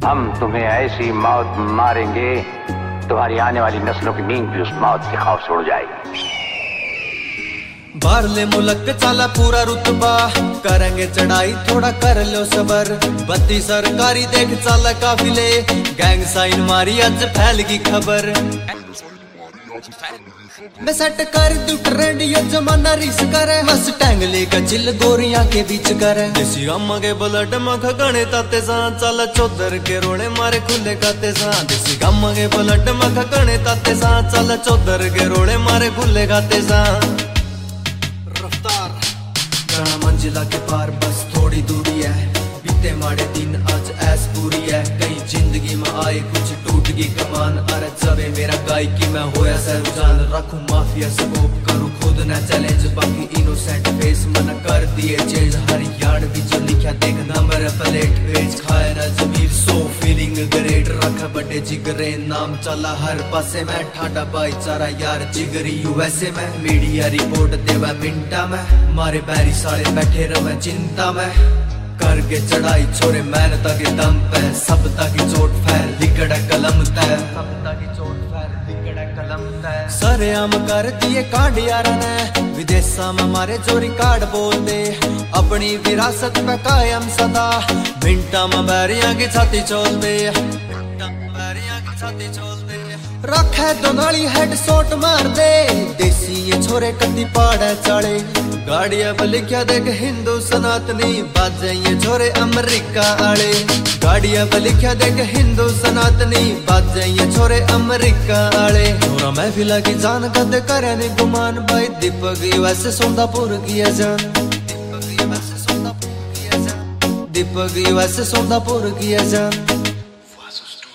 हम तुम्हें ऐसी मौत मारेंगे, तुम्हारी आने वाली नस्लों की नींद भी उस मौत के खौफ से उड़ जाएगी। बारले मुलक चाला पूरा रुतबा, करेंगे चढ़ाई थोड़ा कर लो सबर। बत्ती सरकारी देख चाला काफिले, गैंग साइन मारी आज फैल गई खबर। मैं सेट कर दू ट्रेंड, ये जमाना रिस करे। मस टैंगले का चिल गोरियां के बीच करे। देसी अम्मा के ब्लड में खगने ताते सा, चल चौधर के रोड़े मारे खुले खाते सा। देसी अम्मा के ब्लड में खगने ताते सा, चल चौधर के रोड़े मारे खुले खाते सा। रफ्तार जाना मंजिला के पार बस थोड़ी दूरी है, बीते माड़े दिन आज ऐस पूरी है। कहीं जिंदगी में आए कुछ टूट गई कमान, अरे चवे मेरा गायकी में होया सह रुझान। रखूं माफिया स्कोप करूं खुद ना चैलेंज, बाकी इनोसेंट फेस मन कर दिए चेंज। हर यार्ड भी जो लिखा देख नंबर प्लेट पेज, खाए ना जमीर सो फीलिंग ग्रेट। रखा बड़े जिगरे नाम चला हर पासे में, ठाडा भाईचारा यार जिगरी यूएसए में। मीडिया रिपोर्ट देवा मिंटा में, मारे बैरी साले बैठे रहे चिंता में। करके चढ़ाई छोरे मेहनत के दम पे, सब ताकि चोट फैल लिकड़ा कलम तय। सब ताकि चोट फैल लिकड़ा कलम तय। सरेआम कर दिए कांड यारा ने, विदेशा में मारे जो रिकॉर्ड बोल दे। अपनी विरासत पे कायम सदा, मिंटा में बैरियां की छाती चोल दे। मिंटा में बैरियां की छाती चोल दे। रखे दोनाली हेड शॉट मार दे, देसी ये छोरे कदी पाड़े चाड़े। गाड़िया पर लिखा देख हिंदू सनातनी, बाजे ये छोरे अमेरिका आले। गाड़िया पर लिखा देख हिंदू सनातनी, बाजे ये छोरे अमेरिका आले। छोरा महफिला की जान कद करे नहीं गुमान, भाई दीपक वैसे सोंदापुर किया जान। दीपक वैसे सोंदापुर किया जान। दीपक वैसे सोंदापुर किया जान।